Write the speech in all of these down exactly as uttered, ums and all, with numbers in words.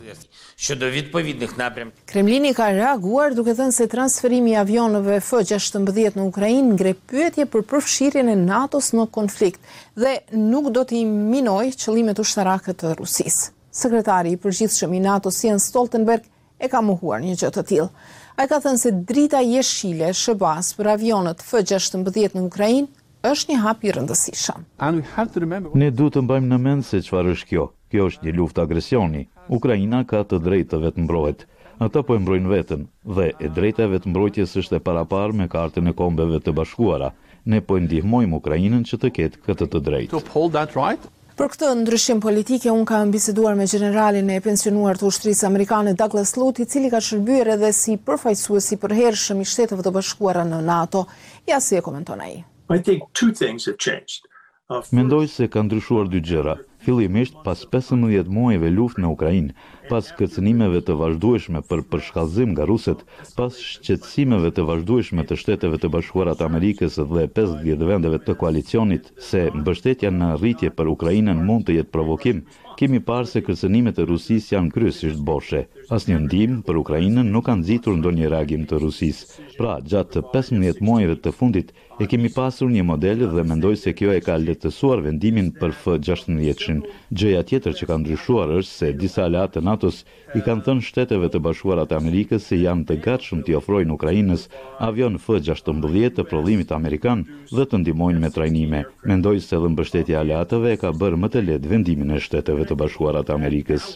Kremlini ka reaguar duke thënë se transferimi i avionëve F gjashtëmbëdhjetë në Ukrainë ngre pyetje për përfshirjen e NATO-s në konflikt dhe nuk do t'i minojë qëllimet ushtarake të Rusisë. Sekretari i përgjithshëm i NATO-s Jens Stoltenberg e ka mohuar një gjë të tillë. Ai ka thënë se drita jeshile e S B A-s për avionët F gjashtëmbëdhjetë në Ukrainë është një hap i rëndësishëm. Ne duhet të mbajmë në mend se çfarë është kjo. Kjo është një luftë agresioni. Ukraina ka të drejtë të vetëmbrojtë. Ata po e mbrojnë veten dhe e drejta e vetëmbrojtjes është e paraparë me Kartën e Kombeve të Bashkuara. Ne po e ndihmojmë Ukrainën që të ketë këtë të drejtë. Për këtë ndryshim politike, unë kam biseduar me generalin e pensionuar të ushtrisë amerikane Douglas Lute, i cili ka shërbyer edhe si përfaqësues i përhershëm i Shteteve të Bashkuara në NATO. Ja si e komenton ai. Mendoj se ka ndryshuar dy gjëra. Fillimisht, pas pesëmbëdhjetë muajve luftë në Ukrainë, pas kërcënimeve të vazhdueshme për përshkallëzim nga ruset, pas shqetësimeve të vazhdueshme të Shteteve të Bashkuara të Amerikës dhe pesëdhjetë vendeve të koalicionit se mbështetja në rritje për Ukrainën mund të jetë provokim, kemi parë se kërcënimet e Rusisë janë kryesisht boshe. Asnjë ndihmë për Ukrainën nuk ka nxitur ndonjë reagim të Rusisë. Pra, gjatë pesëmbëdhjetë muajve të fundit e kemi pasur një model dhe mendoj se kjo e ka lehtësuar vendimin për F gjashtëmbëdhjetë. Gjëja tjetër që ka ndryshuar është se disa aleatë të NATO-s i kanë thënë Shteteve të Bashkuara të Amerikës se janë të gatshëm t'i ofrojnë Ukrainës avion F gjashtëmbëdhjetë të prodhimit amerikan dhe të ndihmojnë me trajnime. Mendoj se edhe mbështetja e aleatëve ka bërë më të lehtë vendimin e Shteteve të Bashkuara të Amerikës.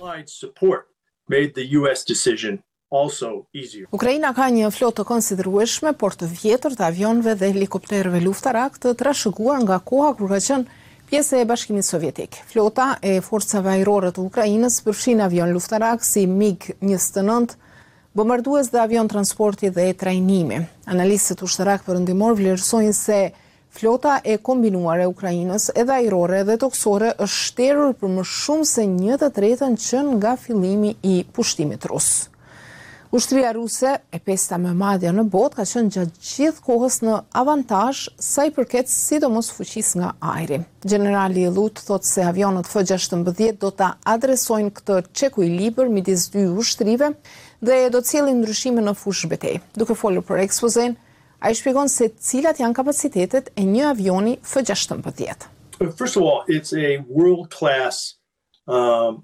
Ukraina ka një flotë të konsiderueshme, por të vjetër të avionëve dhe helikopterëve luftarak të trashëguar nga koha kur ka qenë pjesë e Bashkimit Sovjetik. Flota e forcave ajrore të Ukrainës përfshin avion luftarak si MiG njëzet e nëntë, bombardues dhe avion transporti dhe trajnimi. Analistët ushtarak perëndimor vlerësojnë se flota e kombinuar e Ukrainës, edhe ajrore edhe toksore, është shterur për më shumë se një të tretën që nga fillimi i pushtimit rus. Ushtria ruse, e pesta më e madhe në botë, ka qenë gjatë gjithë kohës në avantazh sa i përket sidomos fuqisë nga ajri. Generali Lute thotë se avionët F gjashtëmbëdhjetë do ta adresojnë këtë çeku i libër midis dy ushtrive dhe do të sjellin ndryshime në fushë betejë. Duke folur për ekspozen, ai shpjegon se cilat janë kapacitetet e një avioni F gjashtëmbëdhjetë. First of all, it's a world class um,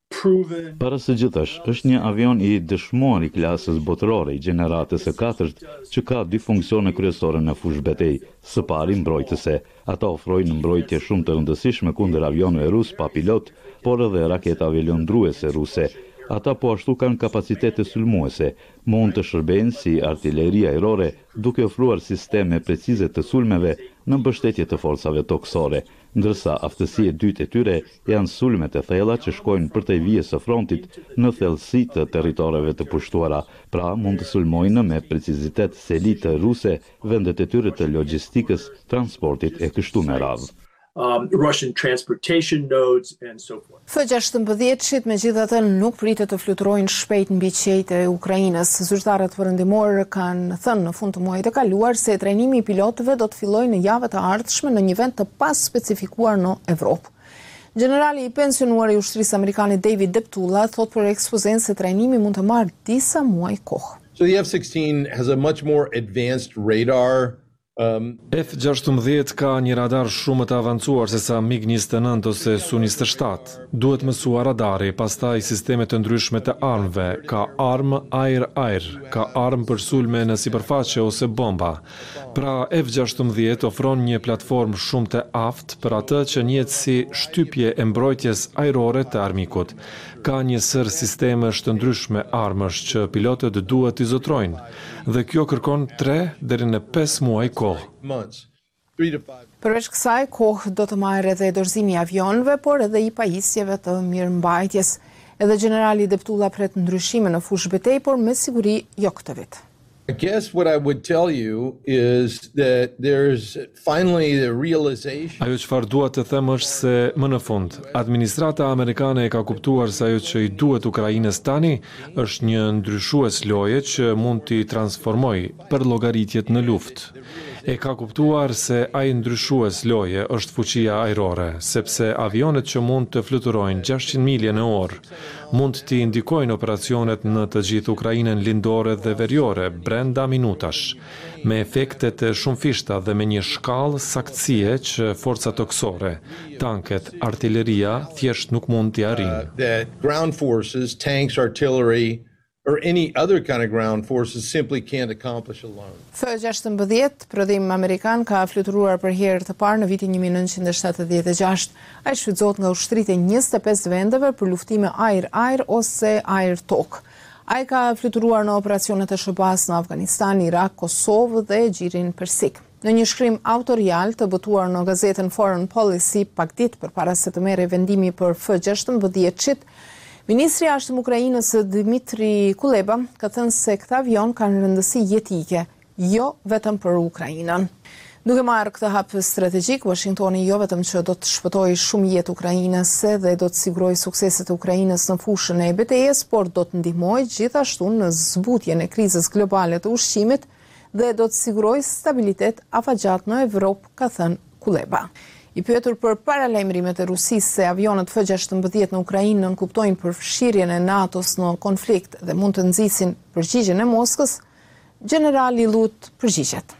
Para së gjithash, është një avion i dëshmuar i klasës botërore i gjeneratës së katërt që ka dy funksione kryesore në fushë betejë. Së pari mbrojtëse. Ata ofrojnë mbrojtje shumë të rëndësishme kundër avionëve rus pa pilot, por edhe raketave lëndruese ruse. Ata po ashtu kanë kapacitete sulmuese, mund të shërbejnë si artilleria ajrore, duke ofruar sisteme precize të sulmeve në mbështetje të forcave toksore, ndërsa aftësia e dytë e tyre janë sulmet e thella që shkojnë përtej vijës së frontit në thellësi të territoreve të pushtuara, pra mund të sulmojnë me precizitet selitë ruse vendet e tyre të logjistikës, transportit e kështu me radhë. Um, Russian transportation nodes and so forth. F gjashtëmbëdhjetë megjithatë nuk pritet të fluturojnë shpejt mbi qejtë e Ukrainës. Zyrtarët perëndimor kanë thënë në fund të muajit të kaluar se trajnimi i pilotëve do të fillojë në javët e ardhshme në një vend të paspecifikuar në Evropë. Generali i pensionuar i ushtrisë amerikane David Deptula thot për ekspozen se trajnimi mund të marrë disa muaj kohë. So the F sixteen has a much more advanced radar. Um, F gjashtëmbëdhjetë ka një radar shumë të avancuar se sa MiG njëzet e nëntë ose Su njëzet e shtatë. Duhet mësua radari, pastaj sisteme të ndryshme të armëve, ka armë ajër-ajër, ka armë për sulme në sipërfaqe ose bomba. Pra F gjashtëmbëdhjetë ofron një platformë shumë të aftë për atë që njihet si shtypje e mbrojtjes ajrore të armikut. Ka një sër sistemesh të ndryshme armësh që pilotët duhet të zotrojnë, dhe kjo kërkon tre deri në pesë muaj kohë. Përveç kësaj, kohë do të marrë edhe dorëzimi i avionëve, por edhe i pajisjeve të mirëmbajtjes. Edhe generali Deptula pret ndryshime në fushë betejë, por me siguri jo këtë vit. I guess what I would tell you is that there's finally the realization. Ajo çfarë dua të them është se më në fund, administrata amerikane e ka kuptuar se ajo që i duhet Ukrainës tani është një ndryshues loje që mund t'i transformojë për llogaritjet në luftë. E ka kuptuar se ai ndryshues loje është fuqia ajrore, sepse avionet që mund të fluturojnë gjashtëqind milje në orë mund t'i ndikojnë operacionet në të gjithë Ukrainën lindore dhe veriore brenda minutash, me efekte të shumëfishta dhe me një shkallë saktësie që forcat toksore, tanket, artilleria thjesht nuk mund t'i arrijnë. Uh, that ground forces, tanks, artillery, or any other kind of ground forces simply can't accomplish alone. F gjashtëmbëdhjetë, prodhim amerikan, ka fluturuar për herë të parë në vitin një mijë nëntëqind e shtatëdhjetë e gjashtë. Ai shfrytëzohet nga ushtritë e njëzet e pesë vendeve për luftime ajër-ajër ose ajër-tokë. Ai ka fluturuar në operacionet e S B A-s në Afganistan, Irak, Kosovë dhe Gjirin Persik. Në një shkrim autorial të botuar në gazetën Foreign Policy pak ditë përpara se të merrej vendimi për F gjashtëmbëdhjetë, Ministri i Jashtëm Ukrainës Dmitri Kuleba ka thënë se këta avion kanë rëndësi jetike, jo vetëm për Ukrainën. Duke marrë këtë hap strategjik, Washingtoni jo vetëm që do të shpëtojë shumë jetë ukrainase dhe do të sigurojë sukseset e Ukrainës në fushën e betejës, por do të ndihmojë gjithashtu në zbutjen e krizës globale të ushqimit dhe do të sigurojë stabilitet afatgjat në Evropë, ka thënë Kuleba. I pyetur për paralajmërimet e Rusisë se avionët F gjashtëmbëdhjetë në Ukrainë nënkuptojnë përfshirjen e NATO-s në konflikt dhe mund të nxisin përgjigjen e Moskës, generali Lut përgjigjet.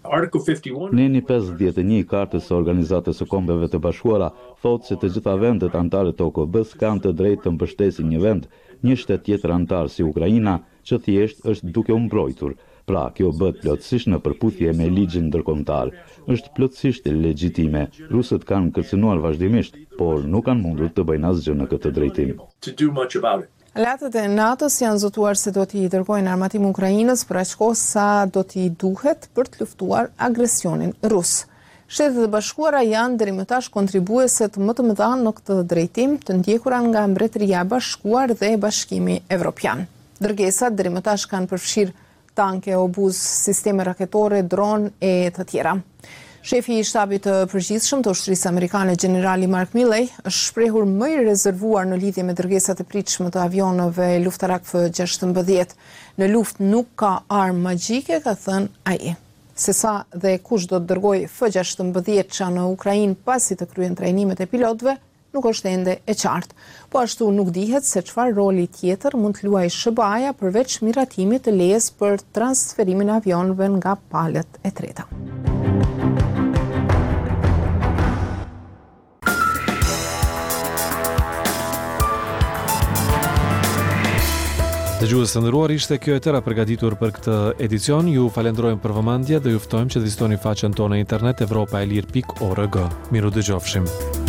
Neni pesëdhjetë e një i kartës së Organizatës së Kombeve të Bashkuara thotë se të gjitha vendet anëtare të O K B-s kanë të drejtë të mbështesin një vend, një shtet tjetër anëtar si Ukraina, që thjesht është duke u mbrojtur. Pra, kjo bëhet plotësisht në përputhje me ligjin ndërkombëtar. Është plotësisht legjitime. Rusët kanë kërcënuar vazhdimisht, por nuk kanë mundur të bëjnë asgjë në këtë drejtim. Aleatët e NATO-s janë zotuar se do t'i dërgojnë armatim Ukrainës për aq kohë sa do t'i duhet për të luftuar agresionin rus. Shtetet e Bashkuara janë deri më tash kontribuese të më të mëdha në këtë drejtim, të ndjekura nga Mbretëria e Bashkuar dhe Bashkimi Evropian. Dërgesat deri më tash kanë përfshirë tanke, obuz, sisteme raketore, dron e të tjera. Shefi i shtabit të përgjithshëm të ushtrisë amerikane, generali Mark Milley, është shprehur më i rezervuar në lidhje me dërgesat e pritshme të avionëve luftarak F gjashtëmbëdhjetë. Në luftë nuk ka armë magjike, ka thënë ai. Se sa dhe kush do të dërgojë F gjashtëmbëdhjetë në Ukrainë pasi të kryen trajnimet e pilotëve, nuk është ende e qartë. Po ashtu nuk dihet se çfarë roli tjetër mund të luajë S B A-ja përveç miratimit të lejes për transferimin e avionëve nga palët e treta. Dëgjues të nderuar, ishte kjo e tëra përgatitur për këtë edicion. Ju falenderojmë për vëmendje dhe ju ftojmë që të vizitoni faqen tonë në internet evropa e lir pikë org. Miru dëgjofshim.